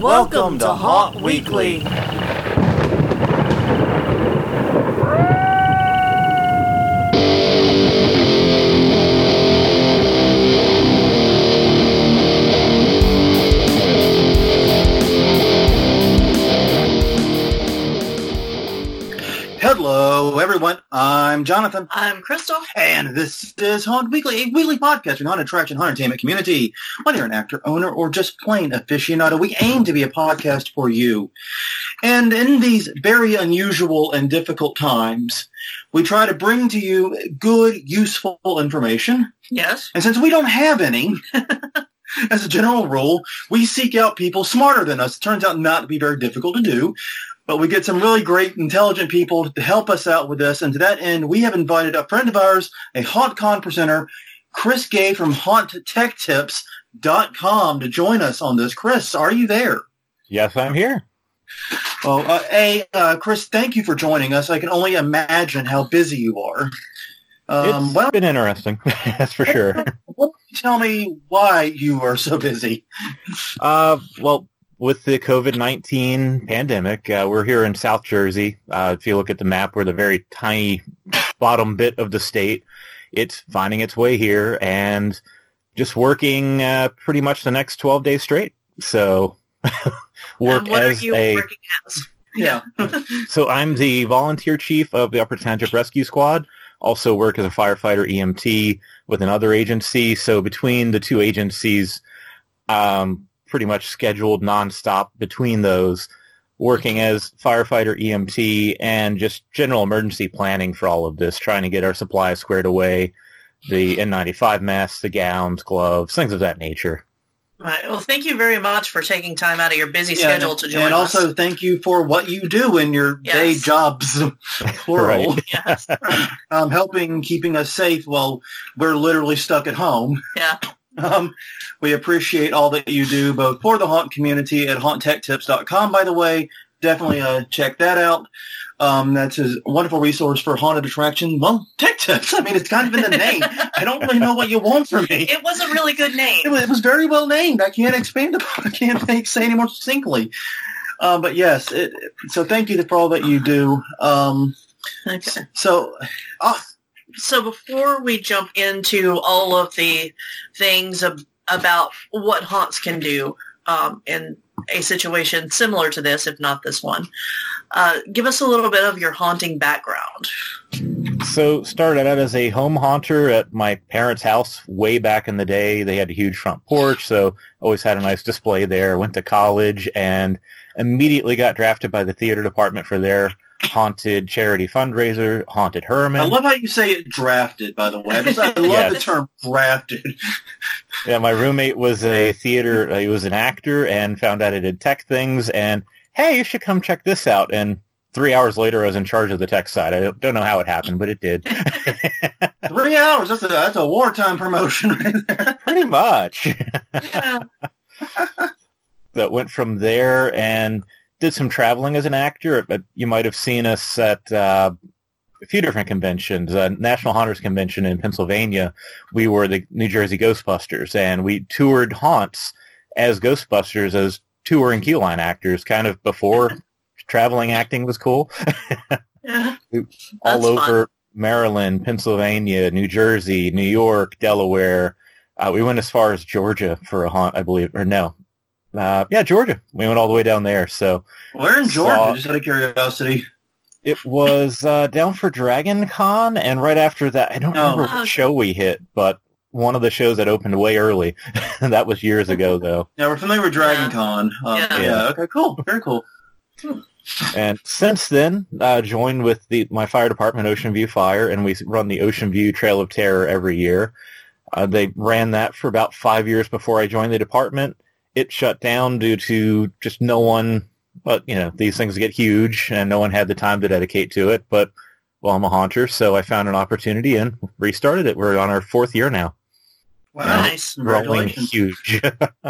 Welcome to Haunt Weekly. Hello, everyone. I'm Jonathan. I'm Crystal. And this is Haunt Weekly, a weekly podcast for non-attraction haunt entertainment community. Whether you're an actor, owner, or just plain aficionado, we aim to be a podcast for you. And in these very unusual and difficult times, we try to bring to you good, useful information. Yes. And since we don't have any, as a general rule, we seek out people smarter than us. It turns out not to be very difficult to do. But we get some really great, intelligent people to help us out with this. And to that end, we have invited a friend of ours, a HauntCon presenter, Chris Gay from HauntTechTips.com to join us on this. Chris, are you there? Yes, I'm here. Well, Chris, thank you for joining us. I can only imagine how busy you are. It's been interesting, that's for sure. Why don't you tell me why you are so busy? Well, with the COVID-19 pandemic, we're here in South Jersey. If you look at the map, we're the very tiny bottom bit of the state. It's finding its way here and just working pretty much the next 12 days straight. So work what as are you working as? Yeah. So I'm the volunteer chief of the Upper Township Rescue Squad. Also work as a firefighter EMT with another agency. So between the two agencies, pretty much scheduled nonstop between those, working as firefighter EMT and just general emergency planning for all of this, trying to get our supplies squared away, the N95 masks, the gowns, gloves, things of that nature. Right. Well, thank you very much for taking time out of your busy schedule to join us. And also thank you for what you do in your day jobs, plural. Right. Yes. Keeping us safe while we're literally stuck at home. Yeah. We appreciate all that you do, both for the haunt community at HauntTechTips.com, by the way. Definitely check that out. That's a wonderful resource for haunted attraction. Well, tech tips. I mean, it's kind of in the name. I don't really know what you want from me. It was a really good name. It was very well named. I can't expand upon it. I can't say any more succinctly. But yes, so thank you for all that you do. Okay. So, before we jump into all of the things about what haunts can do in a situation similar to this, if not this one, give us a little bit of your haunting background. So started out as a home haunter at my parents' house way back in the day. They had a huge front porch, so always had a nice display there. Went to college and immediately got drafted by the theater department for their haunted charity fundraiser, Haunted Herman. I love how you say it, drafted, by the way. I love the term drafted. Yeah, my roommate was a theater, he was an actor and found out I did tech things and, hey, you should come check this out. And 3 hours later, I was in charge of the tech side. I don't know how it happened, but it did. 3 hours? That's a wartime promotion right there. Pretty much. Yeah. That went from there and did some traveling as an actor. You might have seen us at a few different conventions. National Haunters Convention in Pennsylvania, we were the New Jersey Ghostbusters, and we toured haunts as Ghostbusters as touring queue line actors, kind of before traveling acting was cool. Yeah. All over Maryland, Pennsylvania, New Jersey, New York, Delaware. We went as far as Georgia for a haunt, I believe, or no. Georgia. We went all the way down there. So where in Georgia? Just out of curiosity. It was down for Dragon Con, and right after that, I don't remember what show we hit, but one of the shows that opened way early. That was years ago, though. Yeah, we're familiar with Dragon Con. Yeah. Okay, cool. Very cool. And since then, joined with my fire department, Ocean View Fire, and we run the Ocean View Trail of Terror every year. They ran that for about 5 years before I joined the department. It shut down due to just no one, but these things get huge and no one had the time to dedicate to it. But, well, I'm a haunter, so I found an opportunity and restarted it. We're on our 4th year now. Wow. Nice. Rolling huge.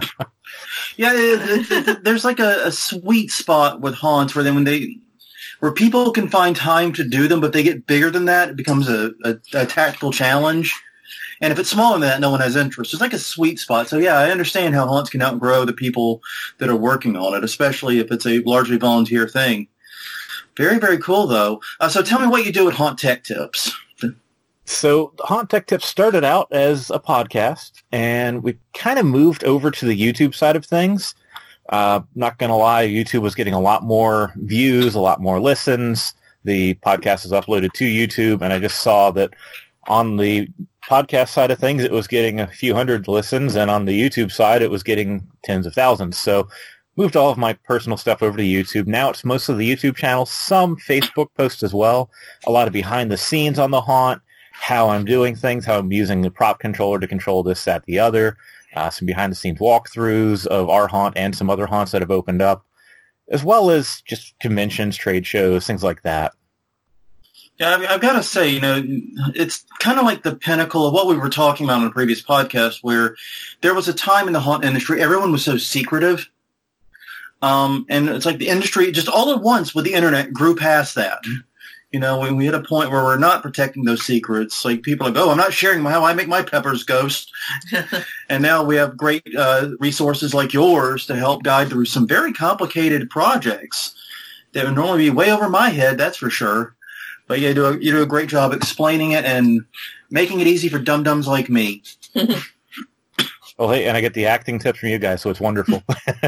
Yeah, there's like a sweet spot with haunts where people can find time to do them, but they get bigger than that. It becomes a tactical challenge. And if it's smaller than that, no one has interest. It's like a sweet spot. So, yeah, I understand how haunts can outgrow the people that are working on it, especially if it's a largely volunteer thing. Very, very cool, though. So tell me what you do at Haunt Tech Tips. So Haunt Tech Tips started out as a podcast, and we kind of moved over to the YouTube side of things. Not going to lie, YouTube was getting a lot more views, a lot more listens. The podcast is uploaded to YouTube, and I just saw that on the podcast side of things, it was getting a few hundred listens, and on the YouTube side, it was getting tens of thousands. So moved all of my personal stuff over to YouTube. Now it's mostly the YouTube channel, some Facebook posts as well, a lot of behind the scenes on the haunt, how I'm doing things, how I'm using the prop controller to control this, that, the other, some behind the scenes walkthroughs of our haunt and some other haunts that have opened up, as well as just conventions, trade shows, things like that. Yeah, I've got to say, it's kind of like the pinnacle of what we were talking about on a previous podcast, where there was a time in the haunt industry, everyone was so secretive. And it's like the industry just all at once with the internet grew past that. We hit a point where we're not protecting those secrets. Like people are like, I'm not sharing how I make my peppers ghost. And now we have great resources like yours to help guide through some very complicated projects that would normally be way over my head, that's for sure. But yeah, you do a great job explaining it and making it easy for dum-dums like me. Well, hey, and I get the acting tips from you guys, so it's wonderful.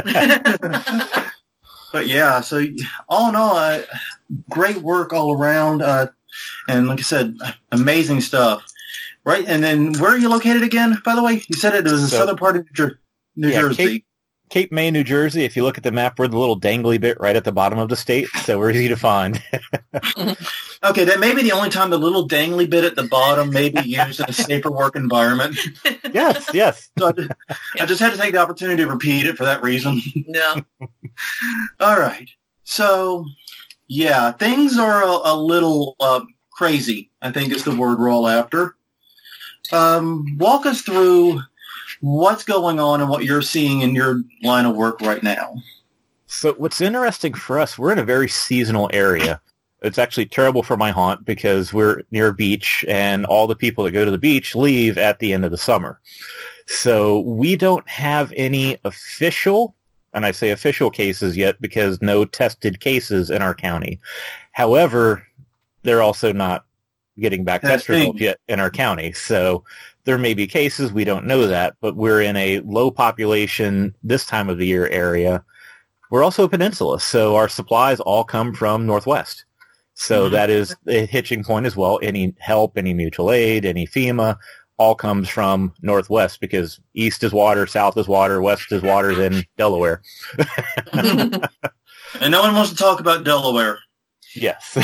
But yeah, so all in all, great work all around. And like I said, amazing stuff. Right? And then where are you located again, by the way? You said it was the southern part of New Jersey. Cape May, New Jersey. If you look at the map, we're the little dangly bit right at the bottom of the state, so we're easy to find. Okay, that may be the only time the little dangly bit at the bottom may be used in a safer work environment. Yes. So I just had to take the opportunity to repeat it for that reason. Yeah. All right. So, yeah, things are a little crazy, I think is the word we're all after. Walk us through what's going on and what you're seeing in your line of work right now. So what's interesting for us, we're in a very seasonal area. It's actually terrible for my haunt because we're near a beach, and all the people that go to the beach leave at the end of the summer. So we don't have any official, and I say official cases yet because no tested cases in our county. However, they're also not getting back test results yet in our county. So there may be cases, we don't know that, but we're in a low population this time of the year area. We're also a peninsula, so our supplies all come from Northwest. So that is a hitching point as well. Any help, any mutual aid, any FEMA, all comes from Northwest because East is water, South is water, West is water, then Delaware. And no one wants to talk about Delaware. Yes.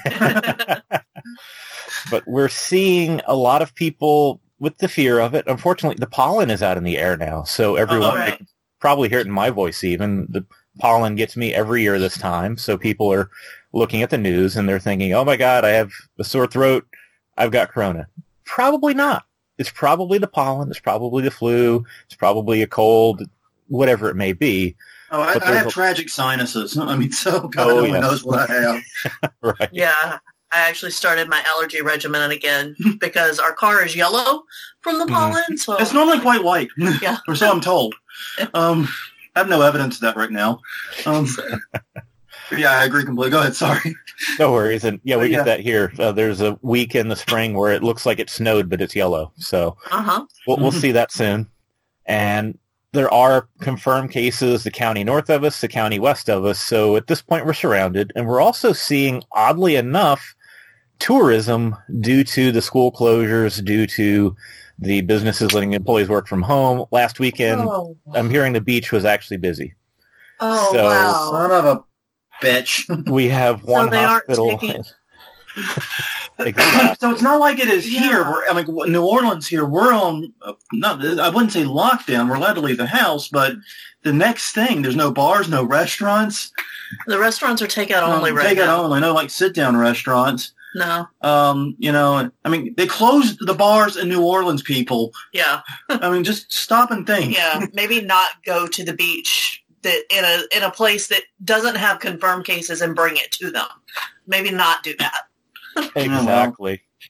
But we're seeing a lot of people with the fear of it. Unfortunately, the pollen is out in the air now, so everyone I can probably hear it in my voice even. The pollen gets me every year this time, so people are looking at the news and they're thinking, oh my God, I have a sore throat, I've got corona. Probably not. It's probably the pollen, it's probably the flu, it's probably a cold, whatever it may be. Oh, I have tragic sinuses. I mean, so God only knows what I have. Right. Yeah. I actually started my allergy regimen again because our car is yellow from the pollen. So it's normally quite white. Yeah. Or so I'm told. I have no evidence of that right now. Yeah, I agree completely. Go ahead. Sorry. No worries. And yeah, we get that here. There's a week in the spring where it looks like it snowed, but it's yellow. So we'll see that soon. And there are confirmed cases, the county north of us, the county west of us. So at this point, we're surrounded. And we're also seeing, oddly enough, tourism due to the school closures, due to the businesses letting employees work from home. Last weekend, I'm hearing the beach was actually busy. Oh, so, wow. Son of a bitch. We have one hospital. Exactly. So it's not like it is here. New Orleans here, we're on, I wouldn't say lockdown. We're allowed to leave the house, but the next thing, there's no bars, no restaurants. The restaurants are takeout only right now. Takeout only, no like sit-down restaurants. No. They closed the bars in New Orleans, people. Yeah. Just stop and think. Yeah, maybe not go to the beach in a place that doesn't have confirmed cases and bring it to them. Maybe not do that. Exactly.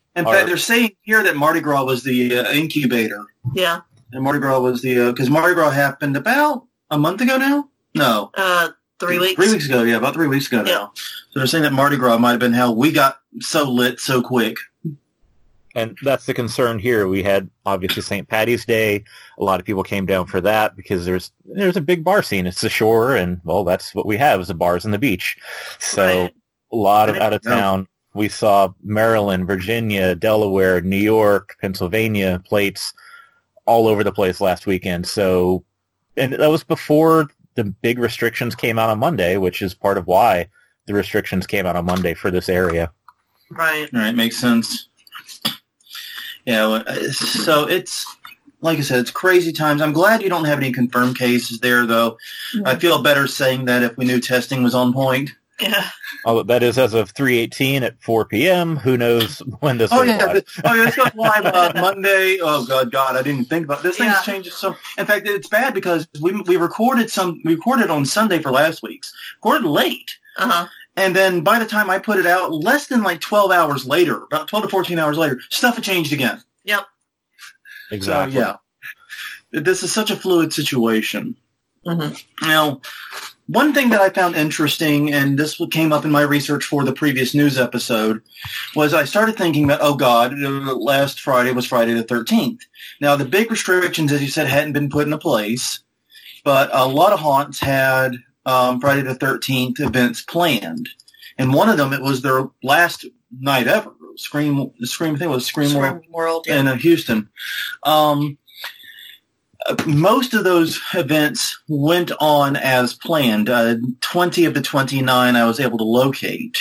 In fact, they're saying here that Mardi Gras was the incubator. Yeah. And Mardi Gras was the, because Mardi Gras happened about a month ago now? No. 3 weeks. 3 weeks ago, yeah, about 3 weeks ago now. So they're saying that Mardi Gras might have been how we got so lit so quick. And that's the concern here. We had, obviously, St. Paddy's Day. A lot of people came down for that because there's a big bar scene. It's the shore, and, well, that's what we have is the bars and the beach. So a lot of out of town. We saw Maryland, Virginia, Delaware, New York, Pennsylvania plates all over the place last weekend. So, and that was before the big restrictions came out on Monday, which is part of why the restrictions came out on Monday for this area. Right. Right, makes sense. Yeah, so it's, like I said, it's crazy times. I'm glad you don't have any confirmed cases there, though. Mm-hmm. I feel better saying that if we knew testing was on point. Yeah. Oh, that is as of 3:18 at 4 p.m. Who knows when this goes live? This goes live Monday. Oh, God, I didn't think about this. Things changes so. In fact, it's bad because we recorded on Sunday for last week's. Recorded late. Uh-huh. And then by the time I put it out, less than like 12 hours later, about 12 to 14 hours later, stuff had changed again. Yep. Exactly. So, yeah. This is such a fluid situation. Mm-hmm. Now, one thing that I found interesting, and this came up in my research for the previous news episode, was I started thinking about, oh, God, last Friday was Friday the 13th. Now, the big restrictions, as you said, hadn't been put into place, but a lot of haunts had Friday the 13th events planned. And one of them, it was their last night ever. Scream World in Houston. Most of those events went on as planned. 20 of the 29 I was able to locate.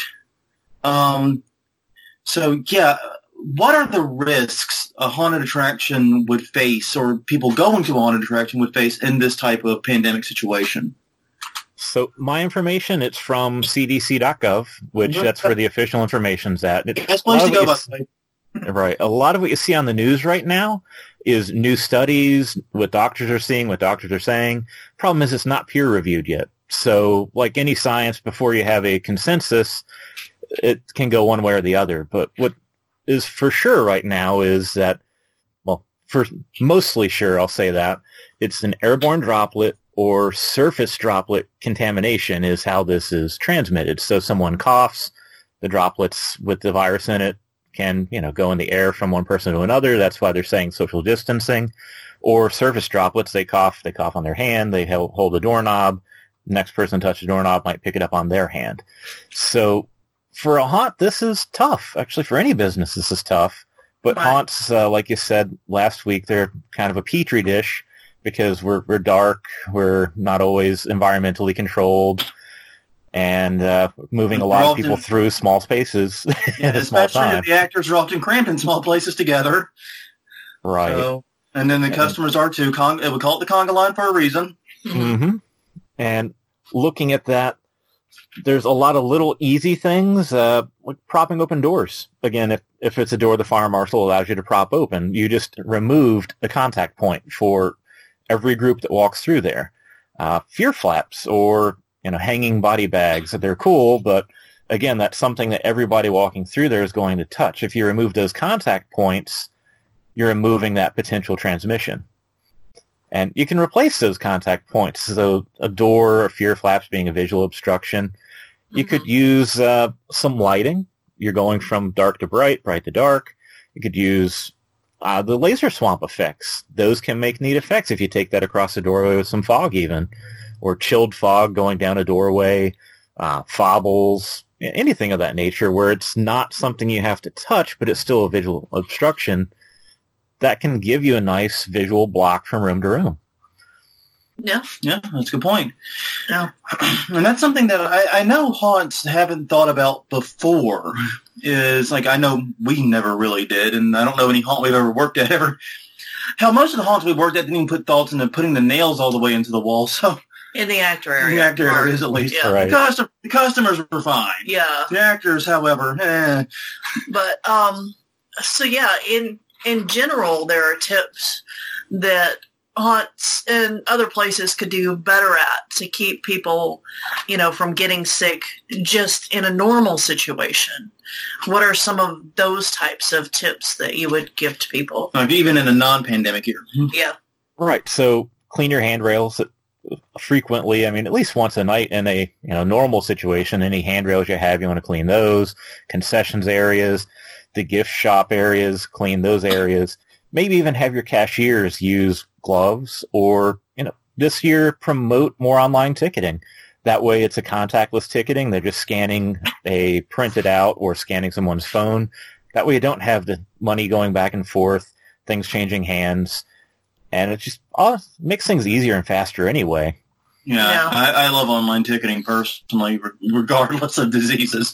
So, yeah, what are the risks a haunted attraction would face, or people going to a haunted attraction would face in this type of pandemic situation? So my information, it's from cdc.gov, which that's where the official information's at. That's place to go, by the way. Right. A lot of what you see on the news right now is new studies, what doctors are seeing, what doctors are saying. Problem is it's not peer-reviewed yet. So like any science, before you have a consensus, it can go one way or the other. But what is for sure right now is that, well, for mostly sure, I'll say that, it's an airborne droplet or surface droplet contamination is how this is transmitted. So someone coughs, the droplets with the virus in it can, go in the air from one person to another. That's why they're saying social distancing. Or surface droplets, they cough on their hand, they hold the doorknob. Next person touches the doorknob might pick it up on their hand. So for a haunt, this is tough. Actually, for any business, this is tough. But haunts, like you said last week, they're kind of a petri dish because we're dark, we're not always environmentally controlled, and moving a lot of people through small spaces in a small time. Especially the actors are often cramped in small places together. Right. So, and then the customers are too. We call it the conga line for a reason. Mm-hmm. And looking at that, there's a lot of little easy things, like propping open doors. Again, if it's a door the fire marshal allows you to prop open, you just removed the contact point for every group that walks through there. Fear flaps or, hanging body bags, they're cool, but again, that's something that everybody walking through there is going to touch. If you remove those contact points, you're removing that potential transmission. And you can replace those contact points. So a door or fear flaps being a visual obstruction. You could use some lighting. You're going from dark to bright, bright to dark. You could use the laser swamp effects. Those can make neat effects if you take that across the doorway with some fog even. Or chilled fog going down a doorway, fobbles, anything of that nature where it's not something you have to touch, but it's still a visual obstruction. That can give you a nice visual block from room to room. Yeah. Yeah, that's a good point. Yeah. And that's something that I know haunts haven't thought about before. Is like, I know we never really did, and I don't know any haunt we've ever worked at ever. Hell, most of the haunts we worked at didn't even put thoughts into putting the nails all the way into the wall, so... In the actor area. In the actor areas, at least. Yeah. Right. The customers were fine. Yeah. The actors, however, But, so yeah, in general, there are tips that haunts and other places could do better at to keep people, from getting sick just in a normal situation? What are some of those types of tips that you would give to people? Like even in a non-pandemic year. Yeah. Right. So clean your handrails frequently. I mean, at least once a night in a normal situation. Any handrails you have, you want to clean those. Concessions areas, the gift shop areas, clean those areas. Maybe even have your cashiers use gloves, or this year promote more online ticketing. That way it's a contactless ticketing. They're just scanning a printed out or scanning someone's phone. That way you don't have the money going back and forth, things changing hands, and it just makes things easier and faster anyway. Yeah. I love online ticketing personally, regardless of diseases.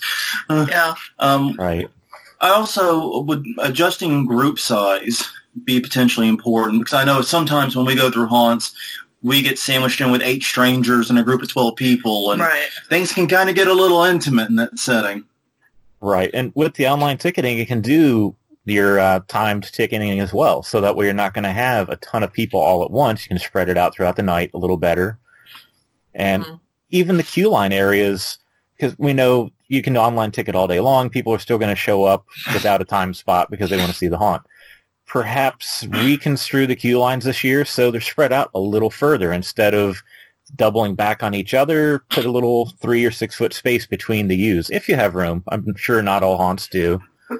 Right. I also would adjusting group size be potentially important, because I know sometimes when we go through haunts, we get sandwiched in with 8 strangers in a group of 12 people, and things can kind of get a little intimate in that setting. Right, and with the online ticketing, you can do your timed ticketing as well, so that way you're not going to have a ton of people all at once. You can spread it out throughout the night a little better. And even the queue line areas, because we know you can online ticket all day long, people are still going to show up without a time spot because they want to see the haunt. Perhaps reconstrue the queue lines this year so they're spread out a little further. Instead of doubling back on each other, put a little 3 or 6 foot space between the U's, if you have room. I'm sure not all haunts do.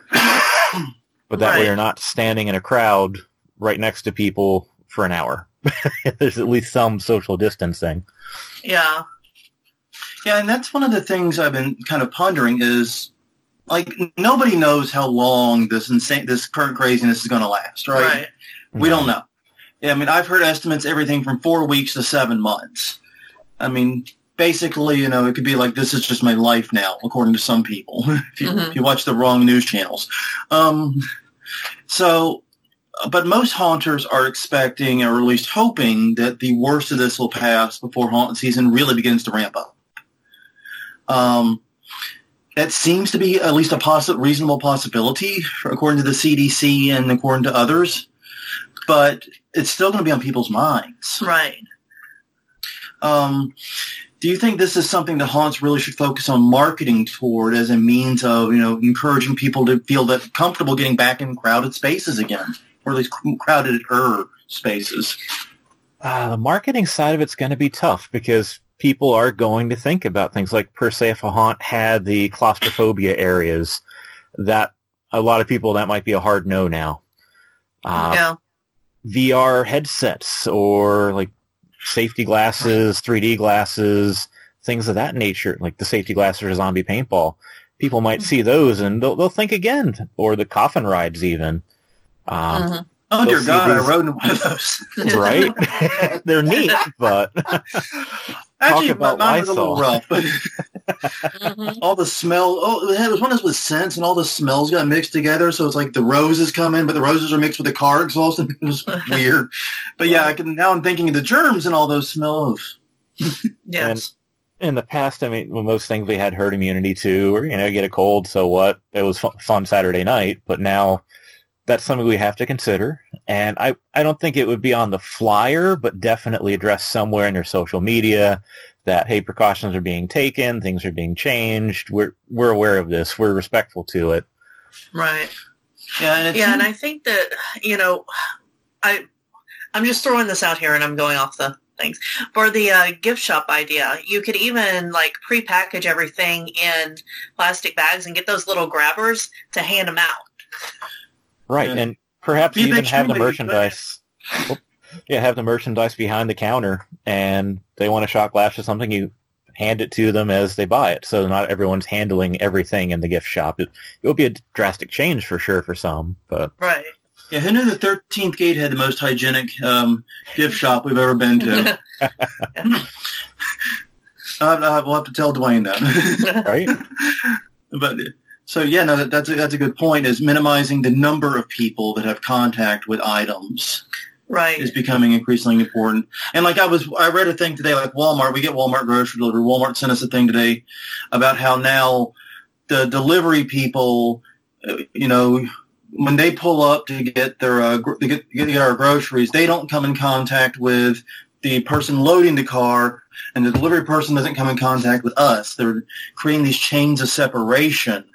But that way you're not standing in a crowd right next to people for an hour. There's at least some social distancing. Yeah. Yeah, and that's one of the things I've been kind of pondering is, like, nobody knows how long this current craziness is going to last, right? We don't know. Yeah, I mean, I've heard estimates everything from 4 weeks to 7 months. I mean, basically, it could be like, this is just my life now, according to some people, if you watch the wrong news channels. But most haunters are expecting, or at least hoping, that the worst of this will pass before haunt season really begins to ramp up. That seems to be at least a reasonable possibility, according to the CDC and according to others. But it's still going to be on people's minds. Right. Do you think this is something the haunts really should focus on marketing toward as a means of, encouraging people to feel that comfortable getting back in crowded spaces again, or at least crowded-er spaces? The marketing side of it's going to be tough because people are going to think about things like, per se, if a haunt had the claustrophobia areas, that a lot of people, that might be a hard no now. VR headsets or like safety glasses, 3D glasses, things of that nature, like the safety glasses for zombie paintball. People might see those and they'll think again, or the coffin rides even. Oh, dear God, I rode in one of those. Right? They're neat, but... Actually, mine was a little rough, but all the smell... it was one of those with scents, and all the smells got mixed together, so it's like the roses come in, but the roses are mixed with the car exhaust, and it was weird. But now I'm thinking of the germs and all those smell of... Yes. And in the past, I mean, most things we had herd immunity to, or, get a cold, so what? It was fun Saturday night, but now... that's something we have to consider, and I don't think it would be on the flyer, but definitely addressed somewhere in your social media that, hey, precautions are being taken, things are being changed, we're aware of this, we're respectful to it. Right. Yeah, and I think that, I'm just throwing this out here and I'm going off the things. For the gift shop idea, you could even pre-package everything in plastic bags and get those little grabbers to hand them out. Right, and perhaps even have the merchandise. Have the merchandise behind the counter, and they want a shot glass or something, you hand it to them as they buy it, so not everyone's handling everything in the gift shop. It will be a drastic change for sure for some, but... Right. Yeah, who knew the 13th Gate had the most hygienic gift shop we've ever been to? We'll have to tell Dwayne that. Right? But... so, that's a good point, is minimizing the number of people that have contact with items. Right. Is becoming increasingly important. And I read a thing today, like Walmart, we get Walmart grocery delivery. Walmart sent us a thing today about how now the delivery people, when they pull up to get their get our groceries, they don't come in contact with the person loading the car, and the delivery person doesn't come in contact with us. They're creating these chains of separation.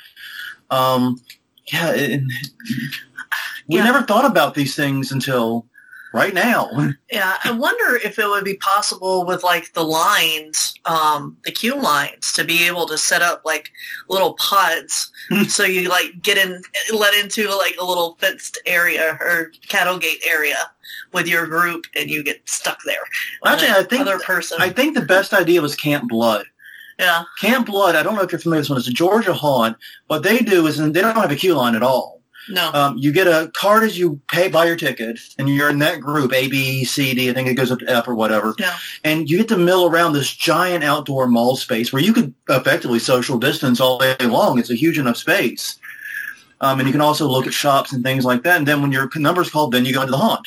We never thought about these things until right now. Yeah, I wonder if it would be possible with like the lines, the queue lines, to be able to set up like little pods, so you like let into like a little fenced area or cattle gate area with your group, and you get stuck there. Actually, I think the best idea was Camp Blood. Yeah, Camp Blood. I don't know if you're familiar with this one. It's a Georgia haunt. What they do is they don't have a queue line at all. No. You get a card as you buy your ticket, and you're in that group, A, B, C, D, I think it goes up to F or whatever. Yeah. And you get to mill around this giant outdoor mall space where you could effectively social distance all day long. It's a huge enough space. And you can also look at shops and things like that. And then when your number's called, then you go into the haunt.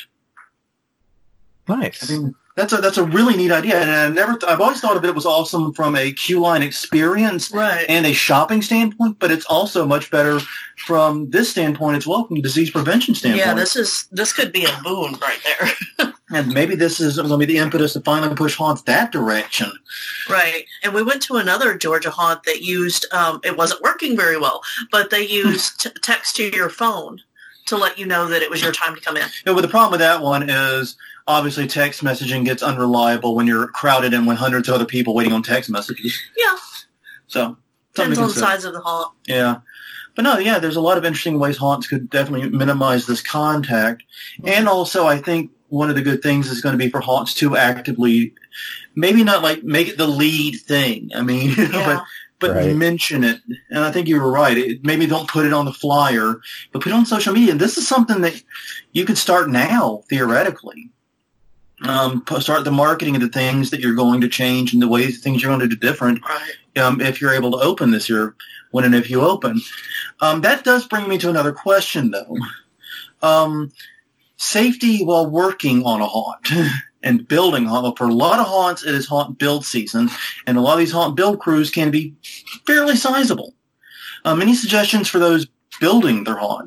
Nice. I mean, that's a really neat idea, and I've always thought of it was awesome from a queue line experience and a shopping standpoint, but it's also much better from this standpoint as well, from a disease prevention standpoint. Yeah, this could be a boon right there. And maybe this is going to be the impetus to finally push haunts that direction. Right, and we went to another Georgia haunt that used it wasn't working very well, but they used text to your phone to let you know that it was your time to come in. Yeah, but the problem with that one is obviously text messaging gets unreliable when you're crowded in with hundreds of other people waiting on text messages. Yeah. So depends on the size of the haunt. Yeah. But no, yeah, there's a lot of interesting ways haunts could definitely minimize this contact. Mm-hmm. And also I think one of the good things is going to be for haunts to actively, maybe not like make it the lead thing. I mean, but mention it. And I think you were right. Maybe don't put it on the flyer, but put it on social media. And this is something that you could start now, theoretically. Start the marketing of the things that you're going to change and the ways things you're going to do different. Right. If you're able to open this year, when and if you open. That does bring me to another question, though. Safety while working on a haunt and building haunt. For a lot of haunts, it is haunt build season, and a lot of these haunt build crews can be fairly sizable. Any suggestions for those building their haunt?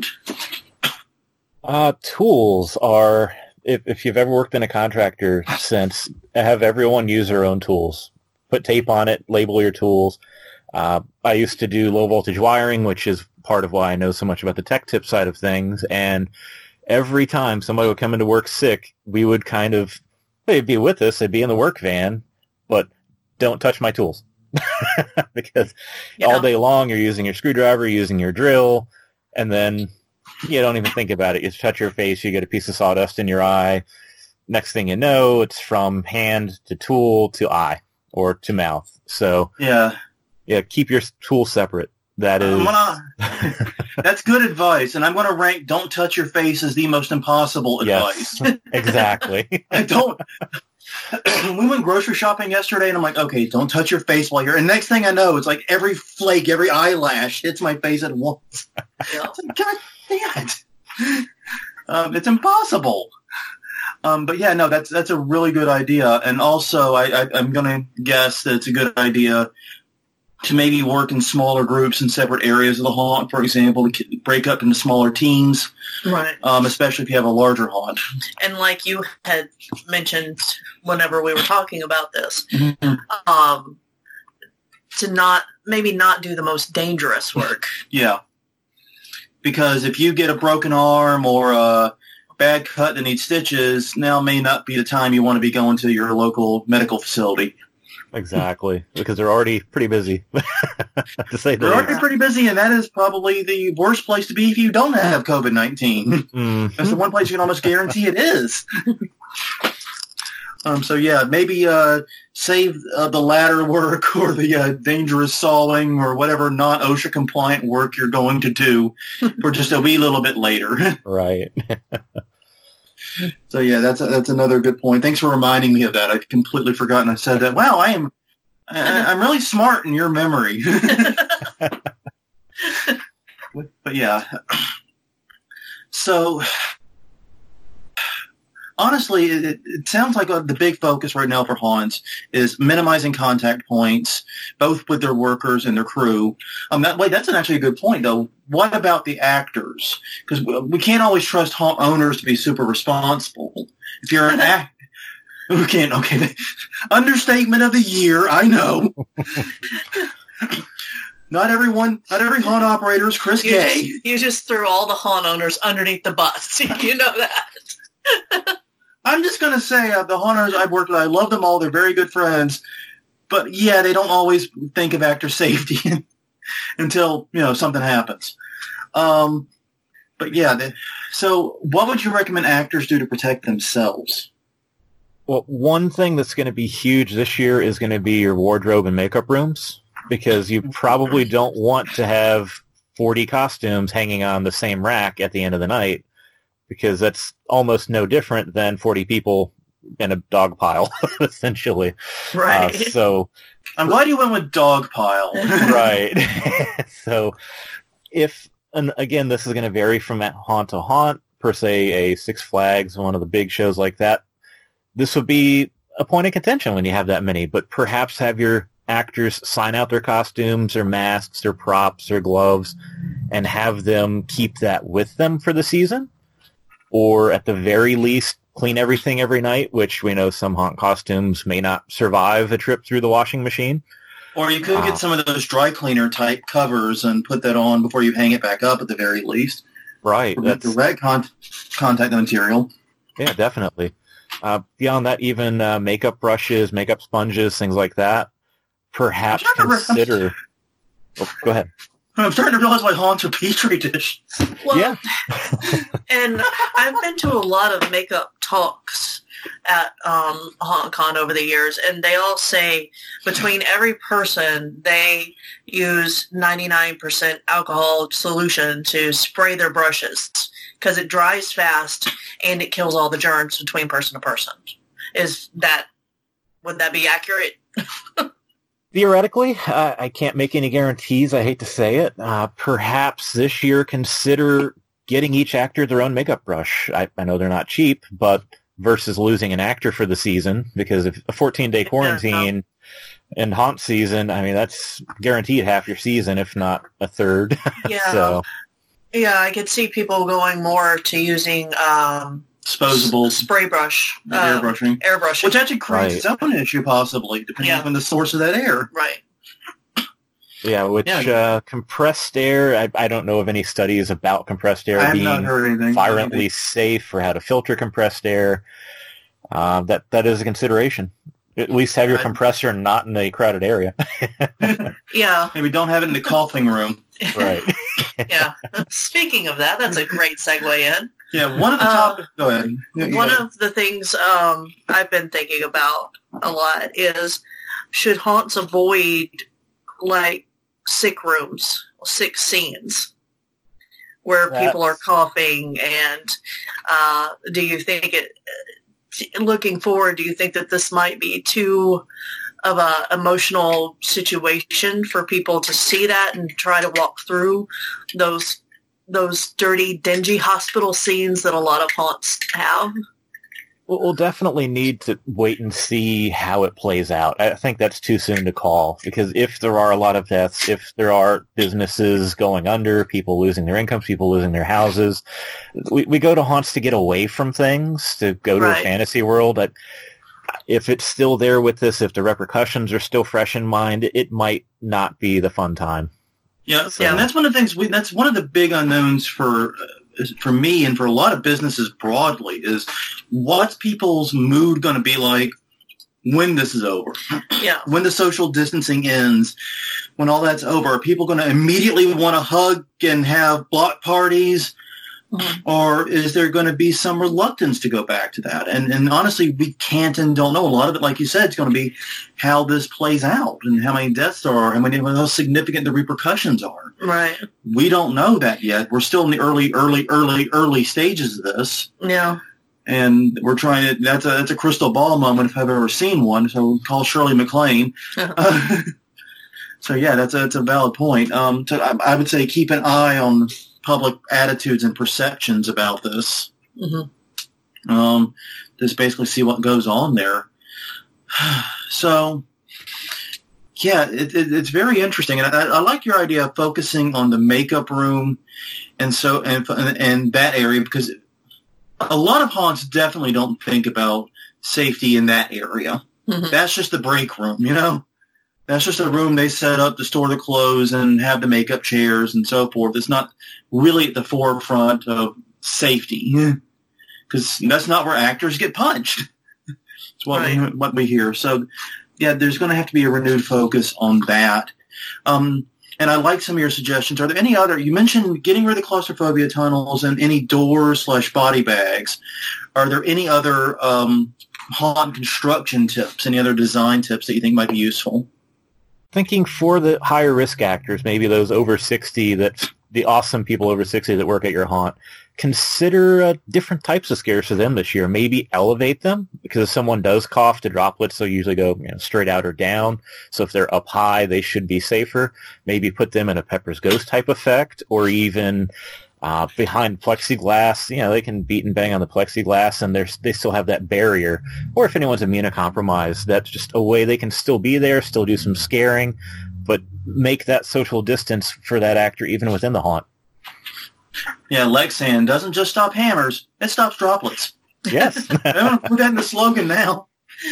Tools are... If you've ever worked in a contractor sense, have everyone use their own tools. Put tape on it, label your tools. I used to do low voltage wiring, which is part of why I know so much about the tech tip side of things. And every time somebody would come into work sick, we would they'd be with us, they'd be in the work van, but don't touch my tools. Because all day long you're using your screwdriver, using your drill, and then you don't even think about it. You touch your face, you get a piece of sawdust in your eye. Next thing you know, it's from hand to tool to eye or to mouth. So yeah, keep your tools separate. That is... that's good advice, and I'm going to rank don't touch your face as the most impossible advice. Exactly. We went grocery shopping yesterday, and I'm like, okay, don't touch your face while you're... And next thing I know, it's like every flake, every eyelash hits my face at once. It's like, God damn it. It's impossible. But yeah, no, that's a really good idea. And also, I'm going to guess that it's a good idea to maybe work in smaller groups in separate areas of the haunt, for example, to break up into smaller teams, right? Especially if you have a larger haunt. And like you had mentioned whenever we were talking about this, to not do the most dangerous work. Yeah. Because if you get a broken arm or a bad cut that needs stitches, now may not be the time you want to be going to your local medical facility. Exactly, because they're already pretty busy. To say they're already pretty busy, and that is probably the worst place to be if you don't have COVID-19. Mm-hmm. That's the one place you can almost guarantee it is. So yeah, maybe save the ladder work or the dangerous sawing or whatever non-OSHA compliant work you're going to do for just a wee little bit later. Right. So yeah, that's another good point. Thanks for reminding me of that. I'd completely forgotten I said that. Wow, I'm really smart in your memory. But yeah. So honestly, it sounds like the big focus right now for haunts is minimizing contact points, both with their workers and their crew. That's actually a good point, though. What about the actors? Because we can't always trust haunt owners to be super responsible. If you're an actor, we can't. Okay, understatement of the year. I know. Not every haunt operator is Chris Gay. You just threw all the haunt owners underneath the bus. You know that. I'm just going to say the haunt owners I've worked with, I love them all. They're very good friends. But, yeah, they don't always think of actor safety until, something happens. But, yeah, so what would you recommend actors do to protect themselves? Well, one thing that's going to be huge this year is going to be your wardrobe and makeup rooms, because you probably don't want to have 40 costumes hanging on the same rack at the end of the night, because that's almost no different than 40 people in a dog pile, essentially. Right. So I'm glad you went with dog pile. Right. So and again, this is going to vary from haunt to haunt, per se, a Six Flags, one of the big shows like that. This would be a point of contention when you have that many, but perhaps have your actors sign out their costumes, their masks, their props, their gloves, and have them keep that with them for the season. Or at the very least, clean everything every night, which we know some haunt costumes may not survive a trip through the washing machine. Or you could get some of those dry cleaner type covers and put that on before you hang it back up at the very least. Right. That's direct contact material. Yeah, definitely. Beyond that, even makeup brushes, makeup sponges, things like that. Perhaps consider... go ahead. I'm starting to realize why haunts are Petri dishes. Well, yeah. And I've been to a lot of makeup talks at HauntCon over the years, and they all say between every person, they use 99% alcohol solution to spray their brushes because it dries fast and it kills all the germs between person to person. Would that be accurate? Theoretically, I can't make any guarantees. I hate to say it. Perhaps this year consider getting each actor their own makeup brush. I know they're not cheap, but versus losing an actor for the season, because if a 14-day quarantine in haunt season, I mean, that's guaranteed half your season, if not a third. Yeah. So. Yeah, I could see people going more to using disposable spray brush, airbrushing, which actually creates its own issue, possibly, depending on the source of that air. Right. Yeah, compressed air, I don't know of any studies about compressed air being violently safe or how to filter compressed air. That is a consideration. At least have your compressor not in a crowded area. Yeah. Maybe don't have it in the coughing room. Right. Yeah. Speaking of that, that's a great segue in. Yeah, one of the topics... Go ahead. One of the things I've been thinking about a lot is, should haunts avoid, sick rooms, sick scenes, where people are coughing, and do you think looking forward, do you think that this might be too of a emotional situation for people to see that and try to walk through those dirty, dingy hospital scenes that a lot of haunts have? We'll definitely need to wait and see how it plays out. I think that's too soon to call, because if there are a lot of deaths, if there are businesses going under, people losing their incomes, people losing their houses, we go to haunts to get away from things, to go to a fantasy world. If it's still there with this, if the repercussions are still fresh in mind, it might not be the fun time. Yeah, and that's one of the things. That's one of the big unknowns for me and for a lot of businesses broadly, is what's people's mood going to be like when this is over? Yeah. When the social distancing ends, when all that's over, are people going to immediately want to hug and have block parties? Mm-hmm. Or is there going to be some reluctance to go back to that? And honestly, we can't and don't know. A lot of it, like you said, it's going to be how this plays out and how many deaths there are and how significant the repercussions are. Right. We don't know that yet. We're still in the early stages of this. Yeah. And we're trying to, that's a crystal ball moment if I've ever seen one. So call Shirley MacLaine. So yeah, that's a valid point. So I would say keep an eye on public attitudes and perceptions about this. Mm-hmm. Just basically see what goes on there. So, yeah, it's very interesting, and I like your idea of focusing on the makeup room and that area, because a lot of haunts definitely don't think about safety in that area. Mm-hmm. That's just the break room, That's just a room they set up to store the clothes and have the makeup chairs and so forth. It's not really at the forefront of safety, because that's not where actors get punched. It's what we hear. So, yeah, there's going to have to be a renewed focus on that. And I like some of your suggestions. Are there any other? You mentioned getting rid of the claustrophobia tunnels and any doors/body bags. Are there any other haunt construction tips? Any other design tips that you think might be useful? Thinking for the higher risk actors, maybe those over 60, the awesome people over 60 that work at your haunt, consider different types of scares for them this year. Maybe elevate them, because if someone does cough, the droplets will usually go straight out or down. So if they're up high, they should be safer. Maybe put them in a Pepper's Ghost type effect, or even behind plexiglass. They can beat and bang on the plexiglass, and they still have that barrier. Or if anyone's immunocompromised, that's just a way they can still be there, still do some scaring, but make that social distance for that actor even within the haunt. Yeah, Lexan doesn't just stop hammers; it stops droplets. Yes. Put that in the slogan now.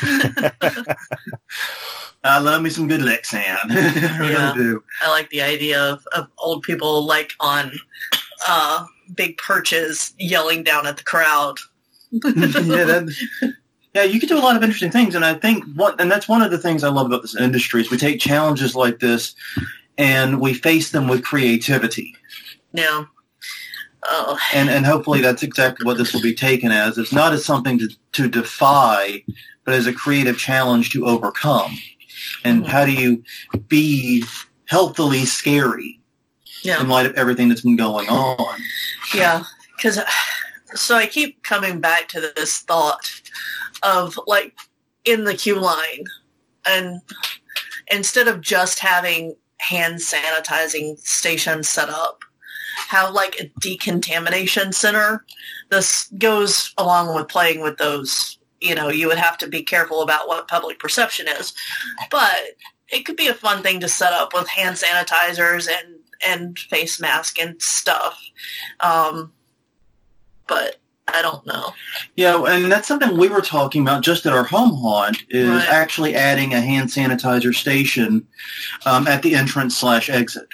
I love me some good Lexan. I really do. I like the idea of old people on big perches yelling down at the crowd. Yeah, you can do a lot of interesting things, and I think that's one of the things I love about this industry is we take challenges like this and we face them with creativity. Yeah. Oh. And hopefully that's exactly what this will be taken as. It's not as something to defy, but as a creative challenge to overcome. And how do you be healthily scary in light of everything that's been going on? Yeah, because so I keep coming back to this thought of in the queue line, and instead of just having hand sanitizing stations set up, have a decontamination center. This goes along with playing with those. You would have to be careful about what public perception is, but it could be a fun thing to set up with hand sanitizers and face mask and stuff. But I don't know. Yeah, and that's something we were talking about just at our home haunt, is actually adding a hand sanitizer station at the entrance/exit.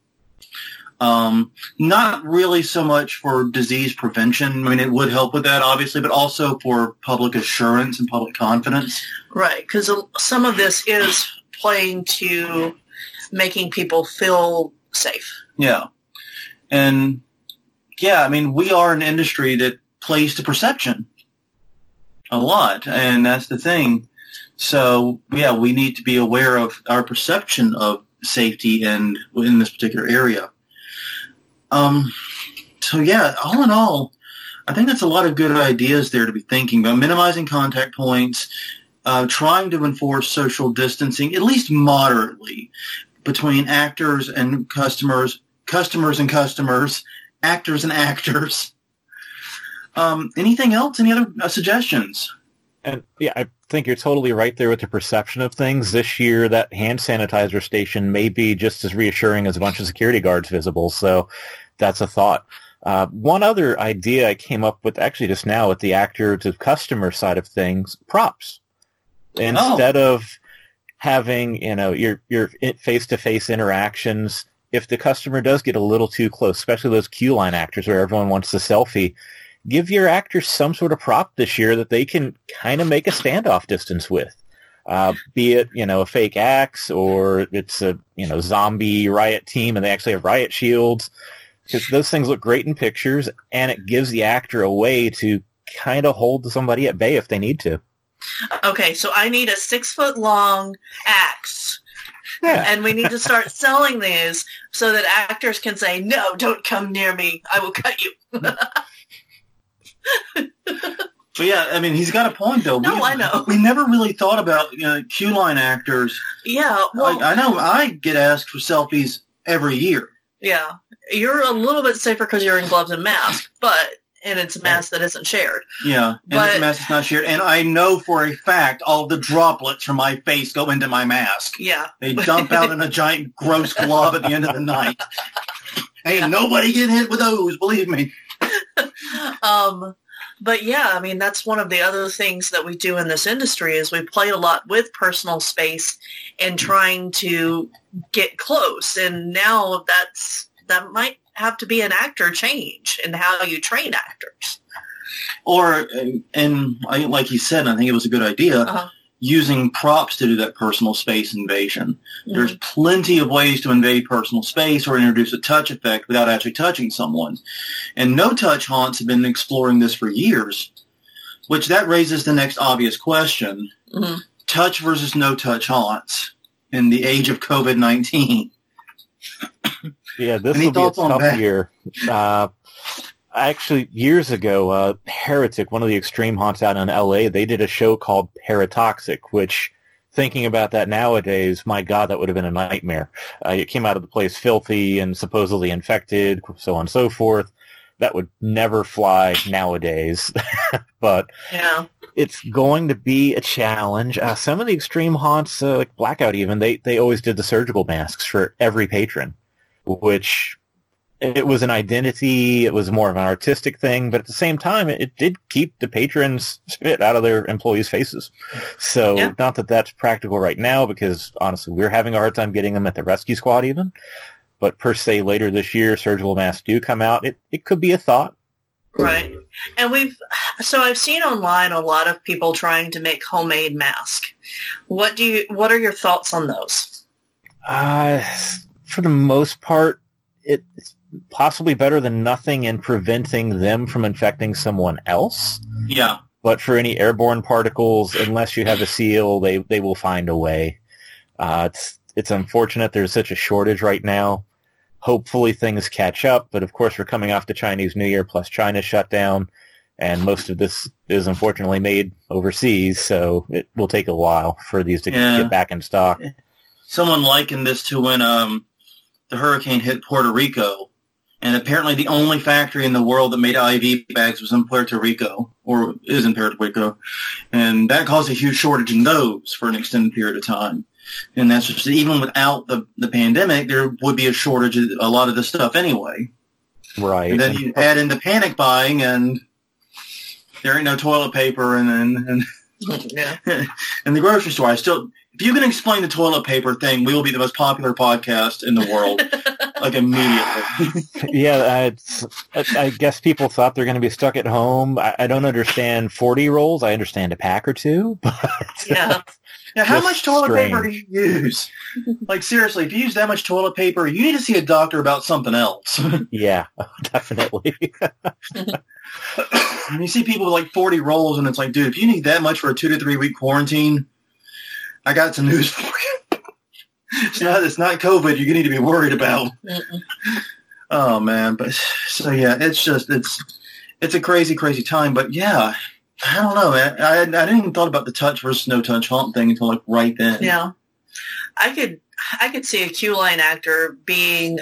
Not really so much for disease prevention. I mean, it would help with that, obviously, but also for public assurance and public confidence. Right, because some of this is playing to making people feel safe. Yeah. And, yeah, I mean, we are an industry that plays to perception a lot, and that's the thing. So, yeah, we need to be aware of our perception of safety and in this particular area. So yeah, all in all, I think that's a lot of good ideas there to be thinking about. Minimizing contact points, trying to enforce social distancing, at least moderately, between actors and customers, customers and customers, actors and actors. Anything else? Any other suggestions? And yeah, I think you're totally right there with the perception of things. This year, that hand sanitizer station may be just as reassuring as a bunch of security guards visible. So that's a thought. One other idea I came up with actually just now with the actor to customer side of things, props. Instead of having, your face-to-face interactions, if the customer does get a little too close, especially those queue line actors where everyone wants the selfie, give your actors some sort of prop this year that they can kind of make a standoff distance with. Be it, a fake axe, or it's a, zombie riot team and they actually have riot shields. Because those things look great in pictures, and it gives the actor a way to kind of hold somebody at bay if they need to. Okay, so I need a 6-foot-long axe. Yeah. And we need to start selling these so that actors can say, no, don't come near me. I will cut you. But yeah, I mean, he's got a point, though. I know. We never really thought about queue line actors. Yeah, well... I know I get asked for selfies every year. Yeah. You're a little bit safer because you're in gloves and mask, but and it's a mask that isn't shared. Yeah, and it's a mask that's not shared. And I know for a fact all the droplets from my face go into my mask. Yeah. They dump out in a giant gross glob at the end of the night. Ain't nobody getting hit with those, believe me. But yeah, I mean, that's one of the other things that we do in this industry is we play a lot with personal space and trying to get close. And now that might have to be an actor change in how you train actors. Or, and like you said, I think it was a good idea, using props to do that personal space invasion. Mm-hmm. There's plenty of ways to invade personal space or introduce a touch effect without actually touching someone. And no-touch haunts have been exploring this for years, which that raises the next obvious question. Mm-hmm. Touch versus no-touch haunts in the age of COVID-19. Yeah, this will be a tough year. Actually, years ago, Heretic, one of the extreme haunts out in L.A., they did a show called Paratoxic, which, thinking about that nowadays, my God, that would have been a nightmare. It came out of the place filthy and supposedly infected, so on and so forth. That would never fly nowadays. But yeah, it's going to be a challenge. Some of the extreme haunts, like Blackout even, they always did the surgical masks for every patron, which... It was an identity. It was more of an artistic thing, but at the same time, it did keep the patrons' spit out of their employees' faces. So not that that's practical right now, because honestly, we're having a hard time getting them at the rescue squad even. But per se, later this year, surgical masks do come out. It could be a thought. Right. And I've seen online a lot of people trying to make homemade masks. What are your thoughts on those? For the most part, it's possibly better than nothing in preventing them from infecting someone else. Yeah. But for any airborne particles, unless you have a seal, they will find a way. It's unfortunate there's such a shortage right now. Hopefully things catch up, but of course we're coming off the Chinese New Year plus China shut down, and most of this is unfortunately made overseas, so it will take a while for these to get back in stock. Someone likened this to when the hurricane hit Puerto Rico, and apparently the only factory in the world that made IV bags was in Puerto Rico, or is in Puerto Rico, and that caused a huge shortage in those for an extended period of time. And that's just, even without the pandemic, there would be a shortage of a lot of this stuff anyway. Right. And then you add in the panic buying, and there ain't no toilet paper, and in the grocery store, if you can explain the toilet paper thing, we will be the most popular podcast in the world, like immediately. Yeah, I guess people thought they're going to be stuck at home. I don't understand 40 rolls. I understand a pack or two. But yeah. Now, how much toilet paper do you use? Like, seriously, if you use that much toilet paper, you need to see a doctor about something else. Yeah, definitely. And you see people with like 40 rolls, and it's like, dude, if you need that much for a 2 to 3 week quarantine, I got some news for you. It's not COVID you need to be worried about. Mm-mm. Oh man, but so yeah, it's a crazy, crazy time. But yeah, I don't know, man. I didn't even thought about the touch versus no touch haunt thing until like right then. Yeah, I could see a Q-line actor being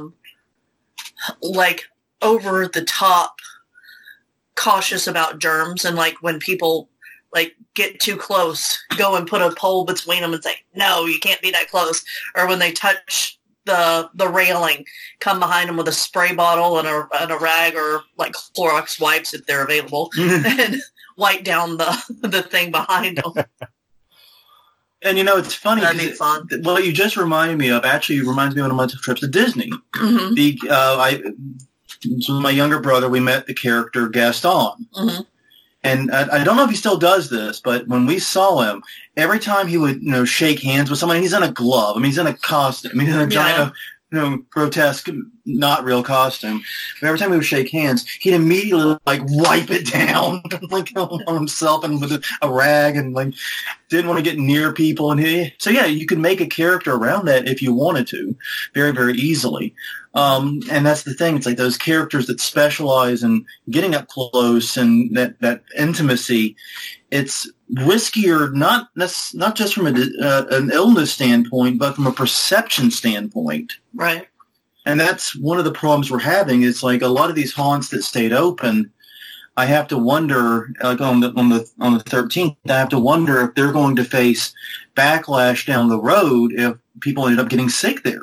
like over the top cautious about germs, and like when people like get too close, go and put a pole between them and say, no, you can't be that close. Or when they touch the railing, come behind them with a spray bottle and a rag, or like Clorox wipes if they're available, and wipe down the thing behind them. And you know, it's funny. That'd be fun. What you just reminded me of actually reminds me of one of my trips to Disney. Mm-hmm. So with my younger brother, we met the character Gaston. Mm-hmm. And I don't know if he still does this, but when we saw him, every time he would, shake hands with someone, he's in a glove. I mean, he's in a costume. He's in a giant, grotesque, not real costume. But every time he would shake hands, he'd immediately like wipe it down, like on himself, and with a rag, and like didn't want to get near people. And so yeah, you could make a character around that if you wanted to, very, very easily. And that's the thing. It's like those characters that specialize in getting up close and that intimacy. It's riskier, not just from an illness standpoint, but from a perception standpoint. Right. And that's one of the problems we're having. It's like a lot of these haunts that stayed open, I have to wonder, like on the 13th, I have to wonder if they're going to face backlash down the road if people ended up getting sick there.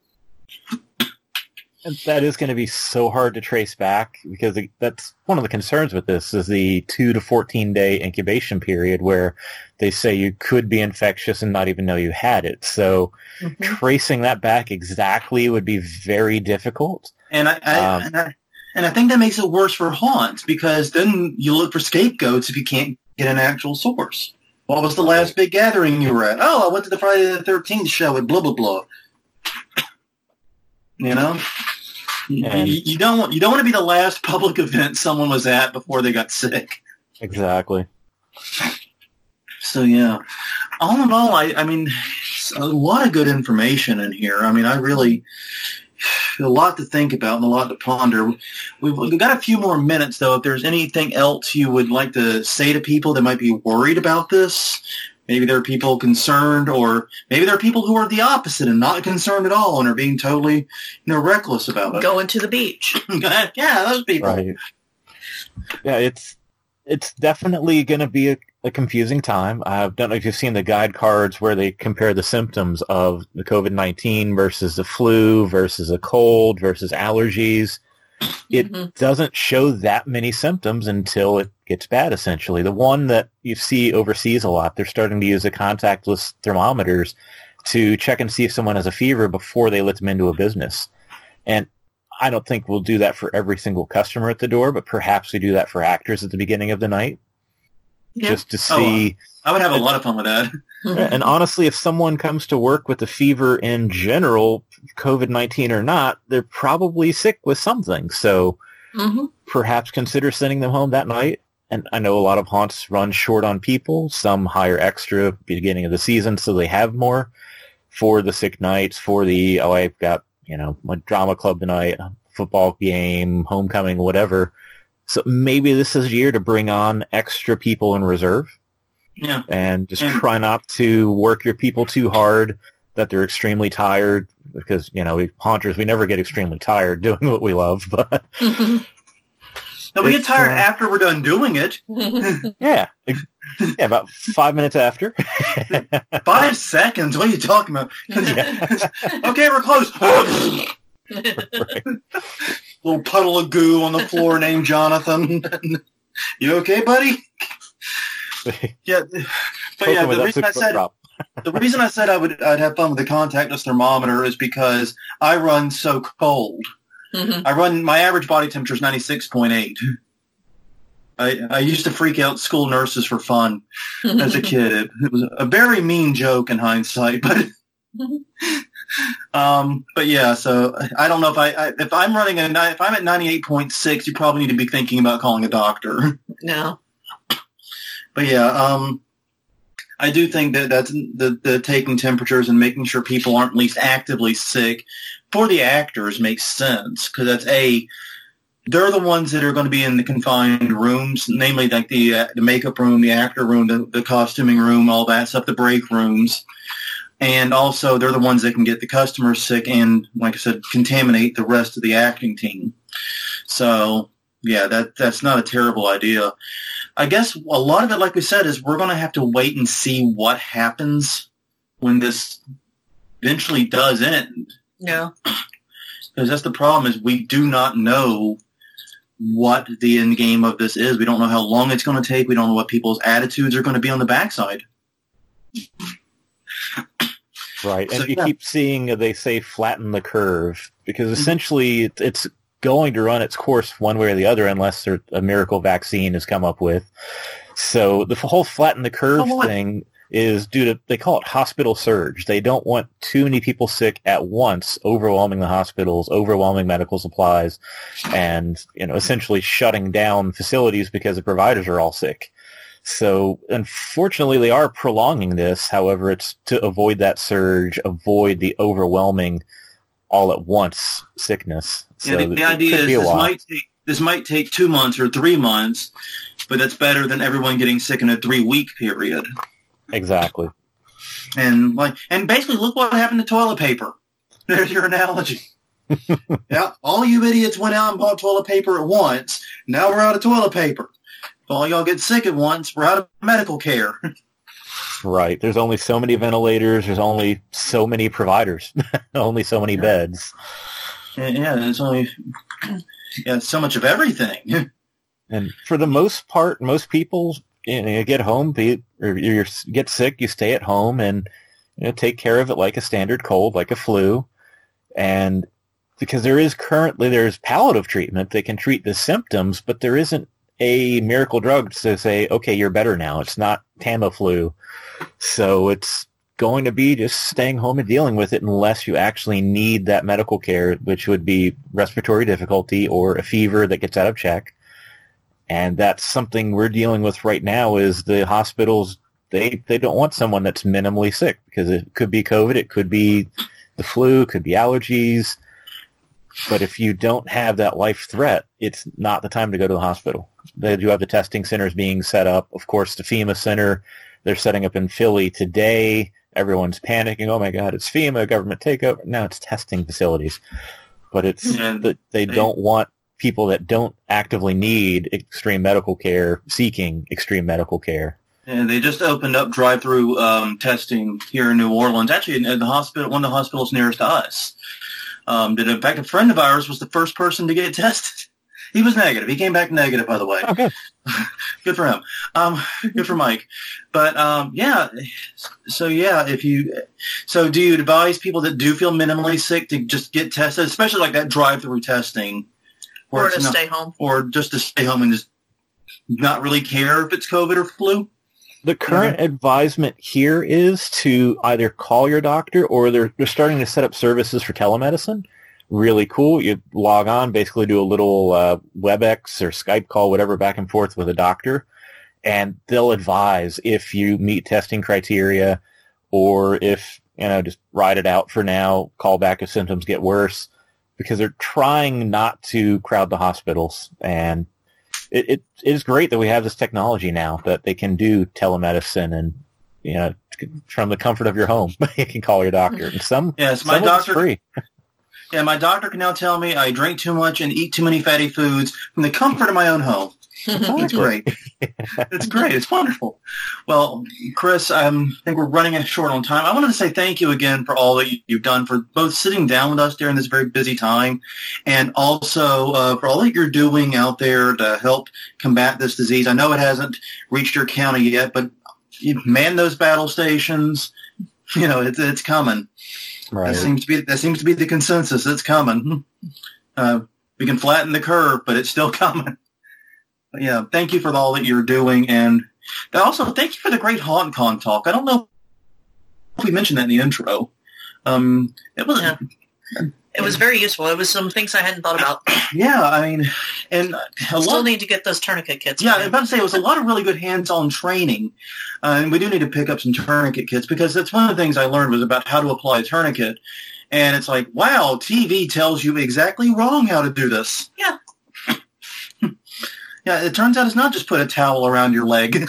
And that is going to be so hard to trace back because that's one of the concerns with this is the 2 to 14 day incubation period where they say you could be infectious and not even know you had it. So tracing that back exactly would be very difficult. And I think that makes it worse for haunts because then you look for scapegoats if you can't get an actual source. What was the last big gathering you were at? Oh, I went to the Friday the 13th show at blah blah blah. You know. You don't want to be the last public event someone was at before they got sick. Exactly. So yeah, all in all, I mean, a lot of good information in here. I mean, a lot to think about and a lot to ponder. We've got a few more minutes though. If there's anything else you would like to say to people that might be worried about this. Maybe there are people concerned, or maybe there are people who are the opposite and not concerned at all and are being totally, reckless about it. Going to the beach. Yeah, those people. Right. Yeah, it's definitely going to be a confusing time. I don't know if you've seen the guide cards where they compare the symptoms of the COVID-19 versus the flu versus a cold versus allergies. It doesn't show that many symptoms until it gets bad, essentially. The one that you see overseas a lot, they're starting to use the contactless thermometers to check and see if someone has a fever before they let them into a business. And I don't think we'll do that for every single customer at the door, but perhaps we do that for actors at the beginning of the night. Yeah. Just to see. I would have a lot of fun with that. And honestly, if someone comes to work with a fever in general, COVID-19 or not, they're probably sick with something. So perhaps consider sending them home that night. And I know a lot of haunts run short on people. Some hire extra beginning of the season so they have more for the sick nights, for the, I've got, my drama club tonight, football game, homecoming, whatever. So maybe this is a year to bring on extra people in reserve. Yeah. And just try not to work your people too hard that they're extremely tired because, we haunters, we never get extremely tired doing what we love, but no, we get tired after we're done doing it. Yeah, about 5 minutes after. 5 seconds? What are you talking about? Okay, we're close. Right. Little puddle of goo on the floor named Jonathan. You okay, buddy? Yeah, but yeah, the reason I said I'd have fun with the contactless thermometer is because I run so cold. My average body temperature is 96.8. I used to freak out school nurses for fun as a kid. It was a very mean joke in hindsight, but yeah. So I don't know if I'm running if I'm at 98.6, you probably need to be thinking about calling a doctor. No. But yeah, I do think that's the taking temperatures and making sure people aren't at least actively sick for the actors makes sense because they're the ones that are going to be in the confined rooms, namely like the makeup room, the actor room, the costuming room, all that stuff, the break rooms. And also they're the ones that can get the customers sick and, like I said, contaminate the rest of the acting team. So, yeah, that's not a terrible idea. I guess a lot of it, like we said, is we're going to have to wait and see what happens when this eventually does end. Yeah. Because that's the problem is we do not know what the end game of this is. We don't know how long it's going to take. We don't know what people's attitudes are going to be on the backside. Right. And you keep seeing, they say, flatten the curve because essentially it's going to run its course one way or the other unless a miracle vaccine is come up with. So the whole flatten the curve thing is due to, they call it hospital surge. They don't want too many people sick at once, overwhelming the hospitals, overwhelming medical supplies, and essentially shutting down facilities because the providers are all sick. So unfortunately, they are prolonging this. However, it's to avoid that surge, avoid the overwhelming all at once sickness. So the idea is this might take 2 months or 3 months, but that's better than everyone getting sick in a 3-week period. Exactly. And basically look what happened to toilet paper. There's your analogy. Yeah, all you idiots went out and bought toilet paper at once. Now we're out of toilet paper. If all y'all get sick at once, we're out of medical care. Right. There's only so many ventilators. There's only so many providers. Only so many beds. Yeah, there's only so much of everything. And for the most part, most people, you get home, or you get sick, you stay at home and take care of it like a standard cold, like a flu. And because there's palliative treatment that can treat the symptoms, but there isn't a miracle drug to say, okay, you're better now. It's not Tamiflu. So it's going to be just staying home and dealing with it unless you actually need that medical care, which would be respiratory difficulty or a fever that gets out of check. And that's something we're dealing with right now is the hospitals, they don't want someone that's minimally sick because it could be COVID, it could be the flu, it could be allergies. But if you don't have that life threat, it's not the time to go to the hospital. They do have the testing centers being set up. Of course, the FEMA center, they're setting up in Philly today. Everyone's panicking. Oh, my God, it's FEMA, government takeover. No, it's testing facilities. But they don't want people that don't actively need extreme medical care seeking extreme medical care. And they just opened up drive-through testing here in New Orleans. Actually, at the hospital, one of the hospitals nearest to us. In fact, a friend of ours was the first person to get tested. He was negative. He came back negative, by the way. Okay. Good for him. Good for Mike. But so do you advise people that do feel minimally sick to just get tested, especially like that drive-through testing, or to stay home, or just to stay home and just not really care if it's COVID or flu? The current advisement here is to either call your doctor, or they're starting to set up services for telemedicine. Really cool. You log on, basically do a little WebEx or Skype call, whatever, back and forth with a doctor, and they'll advise if you meet testing criteria, or if, just ride it out for now, call back if symptoms get worse, because they're trying not to crowd the hospitals. And it is great that we have this technology now that they can do telemedicine and, from the comfort of your home, you can call your doctor. And my doctor, free. Yeah, my doctor can now tell me I drink too much and eat too many fatty foods from the comfort of my own home. It's great. It's great. It's wonderful. Well, Chris, I think we're running short on time. I wanted to say thank you again for all that you've done, for both sitting down with us during this very busy time, and also for all that you're doing out there to help combat this disease. I know it hasn't reached your county yet, but you man those battle stations. It's coming. Right. That seems to be the consensus. It's coming. We can flatten the curve, but it's still coming. But yeah, thank you for all that you're doing, and also thank you for the great HauntCon talk. I don't know if we mentioned that in the intro. It was very useful. It was some things I hadn't thought about. Yeah, I mean, and still need to get those tourniquet kits. Yeah, I'm about to say it was a lot of really good hands-on training, and we do need to pick up some tourniquet kits, because that's one of the things I learned was about how to apply a tourniquet, and it's like, wow, TV tells you exactly wrong how to do this. Yeah. Yeah, it turns out it's not just put a towel around your leg.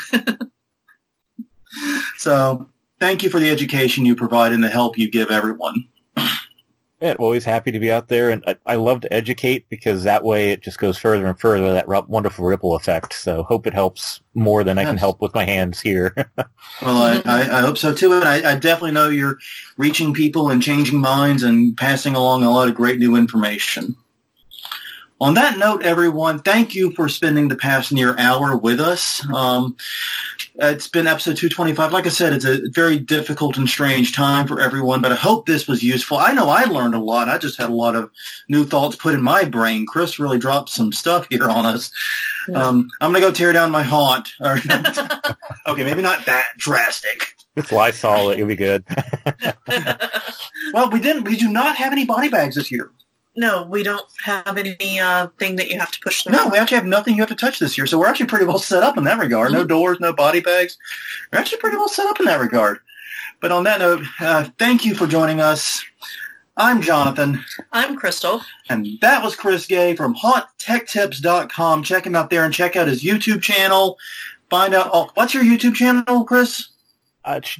So, thank you for the education you provide and the help you give everyone. Yeah, always happy to be out there, and I love to educate, because that way it just goes further and further, that wonderful ripple effect. So hope it helps more than I can help with my hands here. Well, I hope so too, and I definitely know you're reaching people and changing minds and passing along a lot of great new information. On that note, everyone, thank you for spending the past near hour with us. It's been episode 225. Like I said, it's a very difficult and strange time for everyone, but I hope this was useful. I know I learned a lot. I just had a lot of new thoughts put in my brain. Chris really dropped some stuff here on us. Yeah. I'm going to go tear down my haunt. Okay, maybe not that drastic. It's Lysol. It'll be good. Well, we do not have any body bags this year. No, we don't have any thing that you have to push through. No, we actually have nothing you have to touch this year, so we're actually pretty well set up in that regard. No doors, no body bags. We're actually pretty well set up in that regard. But on that note, thank you for joining us. I'm Jonathan. I'm Crystal. And that was Chris Gay from HauntTechTips.com. Check him out there and check out his YouTube channel. Find out, what's your YouTube channel, Chris?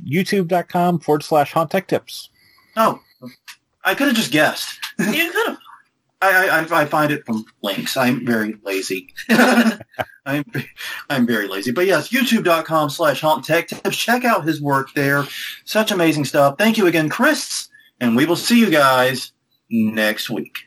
YouTube.com/HauntTechTips. Oh, I could have just guessed. You could have. I find it from links. I'm very lazy. I'm very lazy. But yes, youtube.com/HauntDetectives. Check out his work there. Such amazing stuff. Thank you again, Chris. And we will see you guys next week.